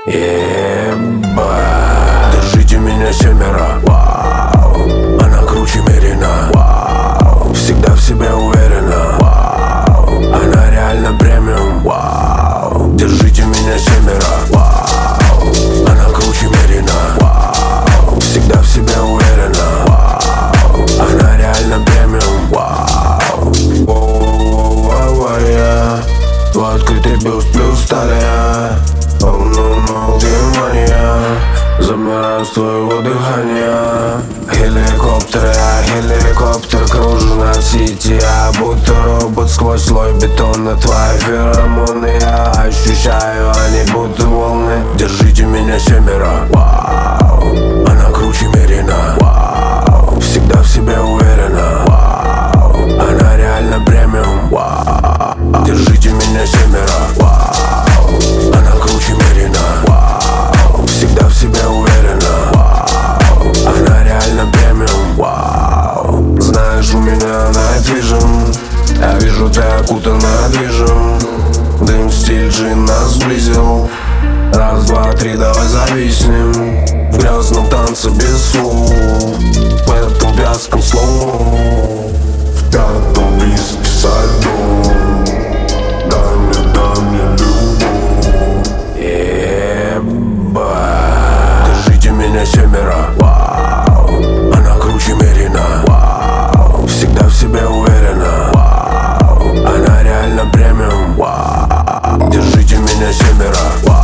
Держите меня семеро, вау. Она круче Мерина, вау. Всегда в себе уверена, вау. Она реально премиум, вау. Держите меня семеро, вау. Она круче Мерина, вау. Всегда в себе уверена, вау. Она реально премиум, вау. Твой открытый бюст плюс талия. Внимание, замираю с твоего дыхания. Хеликоптер кружу над сити. Я будто робот сквозь слой бетона. Твои феромоны я ощущаю, они будто волны. Держите меня семеро, вау. Она круче Мерина, вау. Всегда в себе уверена, вау. Она реально премиум, вау. Держите меня семеро, вау. Она круче Мерина, вау. Всегда в себе уверена, вау. Она реально премиум, вау. Знаешь, у меня night vision. Я вижу, ты окутана движем. Дым, стиль, джин нас сблизил. Раз, два, три, давай зависнем в грязном танце без слов, в этом вязком слову. В пятом виски со льдом. Дай мне любовь. Держите меня семеро, вау. Она круче Мерина, вау. Всегда в себе уверена, вау. Она реально премиум, вау. Держите меня семеро, вау.